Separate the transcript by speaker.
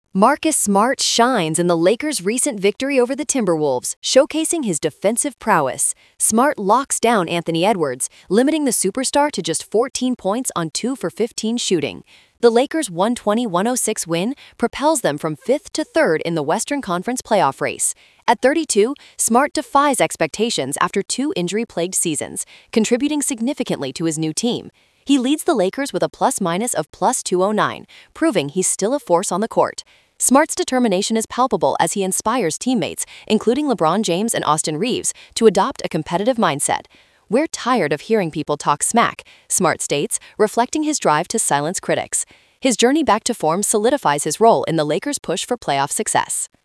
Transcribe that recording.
Speaker 1: Marcus Smart shines in the Lakers' recent victory over the Timberwolves, showcasing his defensive prowess. Smart locks down Anthony Edwards, limiting the superstar to just 14 points on 2 for 15 shooting. The Lakers' 120-106 win propels them from 5th to 3rd in the Western Conference playoff race. At 32, Smart defies expectations after 2 injury-plagued seasons, contributing significantly to his new team. He leads the Lakers with a plus-minus of plus 209, proving he's still a force on the court. Smart's determination is palpable as he inspires teammates, including LeBron James and Austin Reeves, to adopt a competitive mindset. "We're tired of hearing people talk smack," Smart states, reflecting his drive to silence critics. His journey back to form solidifies his role in the Lakers' push for playoff success.